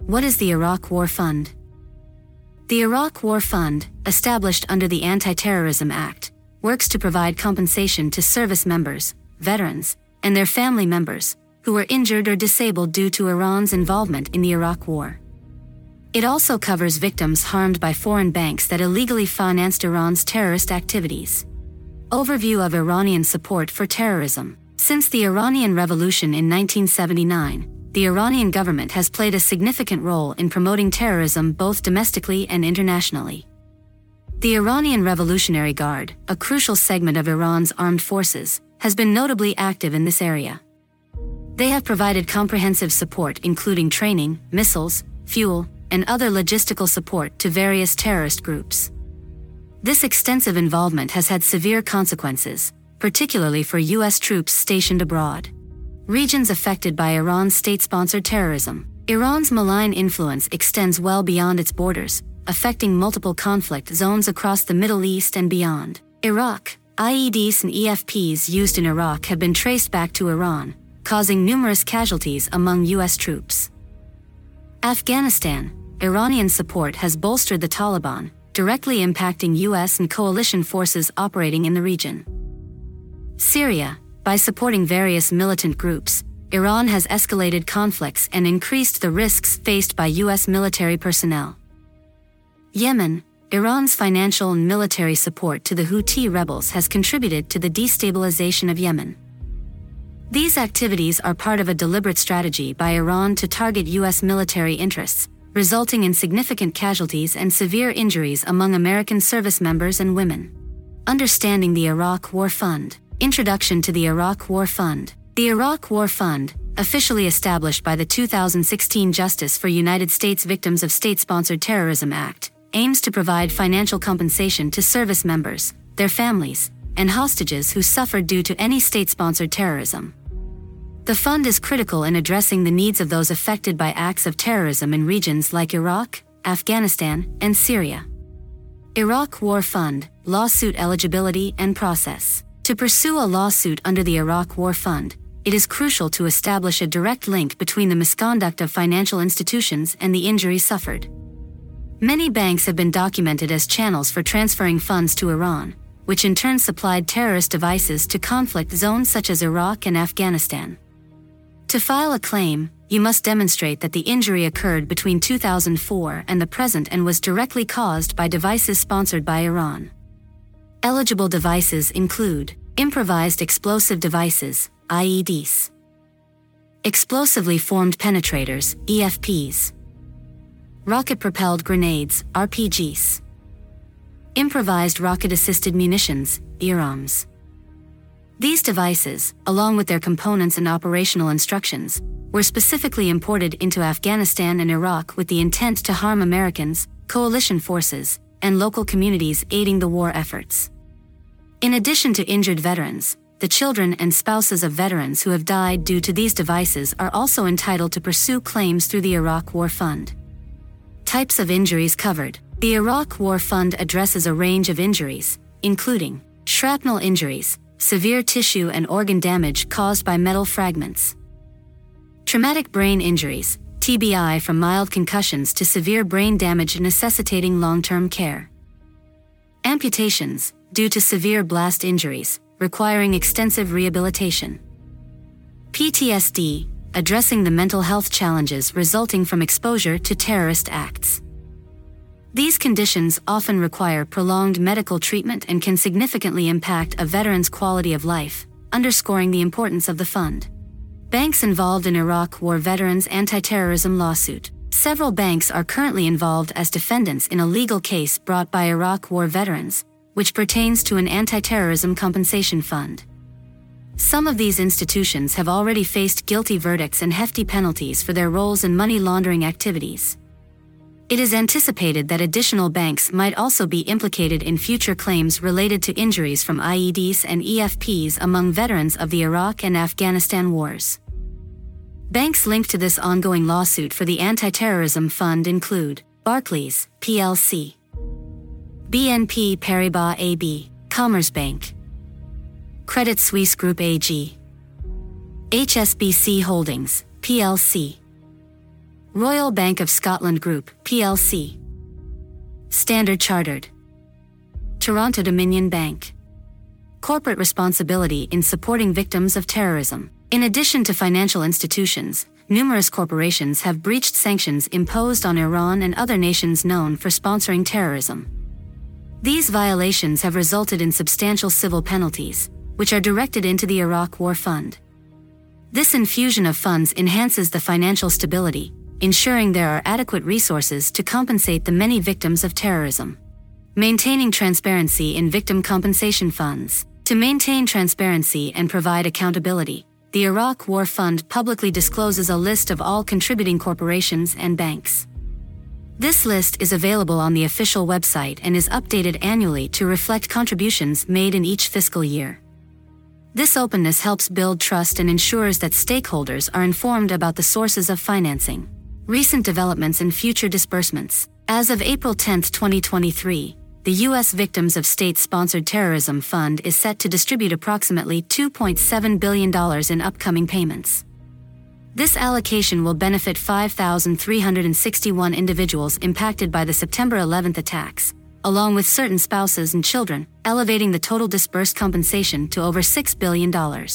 What is the Iraq War Fund? The Iraq War Fund, established under the Anti-Terrorism Act, works to provide compensation to service members, veterans, and their family members who were injured or disabled due to Iran's involvement in the Iraq War. It also covers victims harmed by foreign banks that illegally financed Iran's terrorist activities. Overview of Iranian support for terrorism. Since the Iranian Revolution in 1979, the Iranian government has played a significant role in promoting terrorism both domestically and internationally. The Iranian Revolutionary Guard, a crucial segment of Iran's armed forces, has been notably active in this area. They have provided comprehensive support including training, missiles, fuel, and other logistical support to various terrorist groups. This extensive involvement has had severe consequences, particularly for U.S. troops stationed abroad. Regions affected by Iran's state-sponsored terrorism. Iran's malign influence extends well beyond its borders, affecting multiple conflict zones across the Middle East and beyond. Iraq. IEDs and EFPs used in Iraq have been traced back to Iran, causing numerous casualties among U.S. troops. Afghanistan. Iranian support has bolstered the Taliban, directly impacting U.S. and coalition forces operating in the region. Syria. By supporting various militant groups, Iran has escalated conflicts and increased the risks faced by U.S. military personnel. Yemen. Iran's financial and military support to the Houthi rebels has contributed to the destabilization of Yemen. These activities are part of a deliberate strategy by Iran to target U.S. military interests, resulting in significant casualties and severe injuries among American service members and women. Understanding the Iraq War Fund. Introduction to the Iraq War Fund. The Iraq War Fund, officially established by the 2016 Justice for United States Victims of State-Sponsored Terrorism Act, aims to provide financial compensation to service members, their families, and hostages who suffered due to any state-sponsored terrorism. The fund is critical in addressing the needs of those affected by acts of terrorism in regions like Iraq, Afghanistan, and Syria. Iraq War Fund, lawsuit eligibility and process. To pursue a lawsuit under the Iraq War Fund, it is crucial to establish a direct link between the misconduct of financial institutions and the injury suffered. Many banks have been documented as channels for transferring funds to Iran, which in turn supplied terrorist devices to conflict zones such as Iraq and Afghanistan. To file a claim, you must demonstrate that the injury occurred between 2004 and the present and was directly caused by devices sponsored by Iran. Eligible devices include improvised explosive devices, IEDs, explosively formed penetrators, EFPs, rocket-propelled grenades, RPGs, improvised rocket-assisted munitions, IRAMs. These devices, along with their components and operational instructions, were specifically imported into Afghanistan and Iraq with the intent to harm Americans, coalition forces, and local communities aiding the war efforts. In addition to injured veterans, the children and spouses of veterans who have died due to these devices are also entitled to pursue claims through the Iraq War Fund. Types of injuries covered. The Iraq War Fund addresses a range of injuries, including shrapnel injuries, severe tissue and organ damage caused by metal fragments, traumatic brain injuries, TBI from mild concussions to severe brain damage necessitating long-term care, amputations, due to severe blast injuries, requiring extensive rehabilitation, PTSD, addressing the mental health challenges resulting from exposure to terrorist acts. These conditions often require prolonged medical treatment and can significantly impact a veteran's quality of life, underscoring the importance of the fund. Banks involved in Iraq War veterans' anti-terrorism lawsuit. Several banks are currently involved as defendants in a legal case brought by Iraq War veterans, which pertains to an anti-terrorism compensation fund. Some of these institutions have already faced guilty verdicts and hefty penalties for their roles in money laundering activities. It is anticipated that additional banks might also be implicated in future claims related to injuries from IEDs and EFPs among veterans of the Iraq and Afghanistan wars. Banks linked to this ongoing lawsuit for the Anti-Terrorism Fund include Barclays, plc, BNP Paribas AB, Commerzbank, Credit Suisse Group AG, HSBC Holdings, plc, Royal Bank of Scotland Group, plc. Standard Chartered. Toronto Dominion Bank. Corporate responsibility in supporting victims of terrorism. In addition to financial institutions, numerous corporations have breached sanctions imposed on Iran and other nations known for sponsoring terrorism. These violations have resulted in substantial civil penalties, which are directed into the Iraq War Fund. This infusion of funds enhances the financial stability, ensuring there are adequate resources to compensate the many victims of terrorism. Maintaining transparency in victim compensation funds. To maintain transparency and provide accountability, the Iraq War Fund publicly discloses a list of all contributing corporations and banks. This list is available on the official website and is updated annually to reflect contributions made in each fiscal year. This openness helps build trust and ensures that stakeholders are informed about the sources of financing. Recent developments and future disbursements. As of April 10, 2023, the U.S. Victims of State-Sponsored Terrorism Fund is set to distribute approximately $2.7 billion in upcoming payments. This allocation will benefit 5,361 individuals impacted by the September 11 attacks, along with certain spouses and children, elevating the total disbursed compensation to over $6 billion.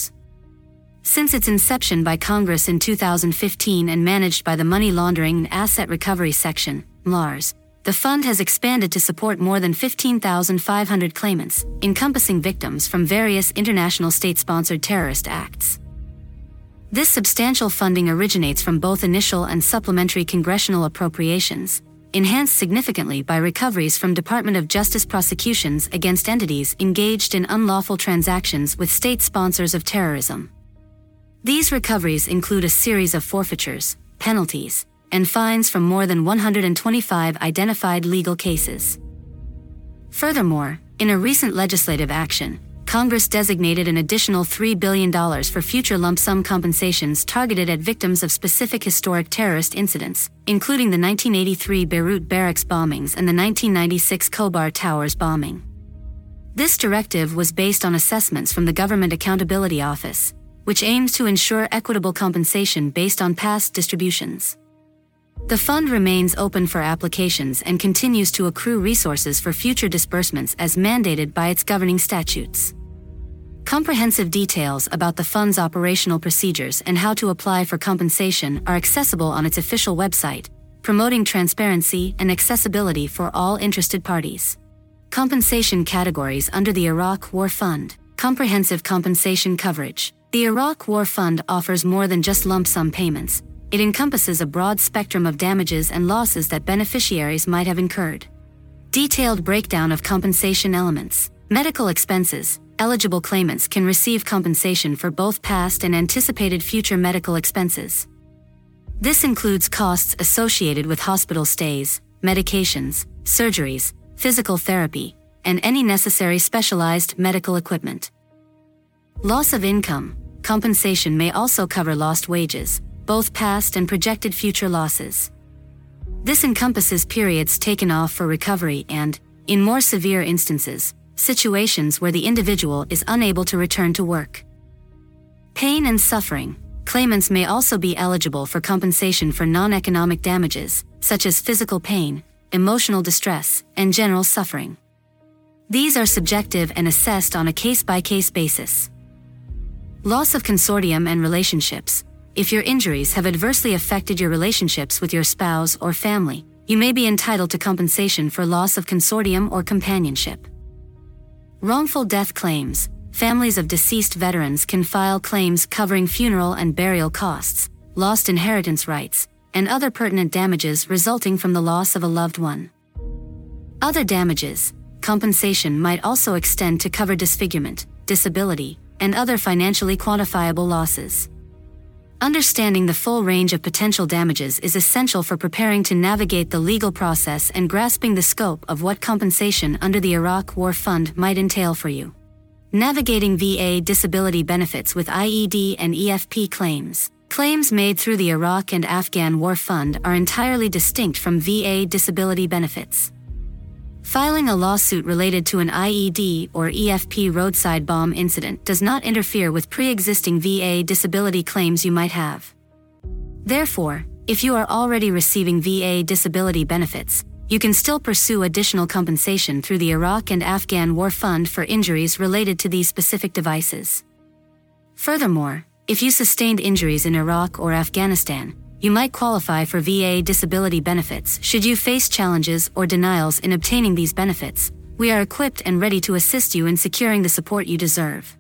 Since its inception by Congress in 2015 and managed by the Money Laundering and Asset Recovery Section, MLARS, the fund has expanded to support more than 15,500 claimants, encompassing victims from various international state-sponsored terrorist acts. This substantial funding originates from both initial and supplementary congressional appropriations, enhanced significantly by recoveries from Department of Justice prosecutions against entities engaged in unlawful transactions with state sponsors of terrorism. These recoveries include a series of forfeitures, penalties, and fines from more than 125 identified legal cases. Furthermore, in a recent legislative action, Congress designated an additional $3 billion for future lump sum compensations targeted at victims of specific historic terrorist incidents, including the 1983 Beirut barracks bombings and the 1996 Khobar Towers bombing. This directive was based on assessments from the Government Accountability Office, which aims to ensure equitable compensation based on past distributions. The fund remains open for applications and continues to accrue resources for future disbursements as mandated by its governing statutes. Comprehensive details about the fund's operational procedures and how to apply for compensation are accessible on its official website, promoting transparency and accessibility for all interested parties. Compensation categories under the Iraq War Fund. Comprehensive compensation coverage. The Iraq War Fund offers more than just lump sum payments. It encompasses a broad spectrum of damages and losses that beneficiaries might have incurred. Detailed breakdown of compensation elements. Medical expenses. Eligible claimants can receive compensation for both past and anticipated future medical expenses. This includes costs associated with hospital stays, medications, surgeries, physical therapy, and any necessary specialized medical equipment. Loss of income. Compensation may also cover lost wages, both past and projected future losses. This encompasses periods taken off for recovery and, in more severe instances, situations where the individual is unable to return to work. Pain and suffering. Claimants may also be eligible for compensation for non-economic damages, such as physical pain, emotional distress, and general suffering. These are subjective and assessed on a case-by-case basis. Loss of consortium and relationships. If your injuries have adversely affected your relationships with your spouse or family, you may be entitled to compensation for loss of consortium or companionship. Wrongful death claims. Families of deceased veterans can file claims covering funeral and burial costs, lost inheritance rights, and other pertinent damages resulting from the loss of a loved one. Other damages. Compensation might also extend to cover disfigurement, disability, and other financially quantifiable losses. Understanding the full range of potential damages is essential for preparing to navigate the legal process and grasping the scope of what compensation under the Iraq War Fund might entail for you. Navigating VA disability benefits with IED and EFP claims. Claims made through the Iraq and Afghan War Fund are entirely distinct from VA disability benefits. Filing a lawsuit related to an IED or EFP roadside bomb incident does not interfere with pre-existing VA disability claims you might have. Therefore, If you are already receiving VA disability benefits, you can still pursue additional compensation through the Iraq and Afghan War Fund for injuries related to these specific devices. Furthermore, if you sustained injuries in Iraq or Afghanistan, you might qualify for VA disability benefits should you face challenges or denials in obtaining these benefits. We are equipped and ready to assist you in securing the support you deserve.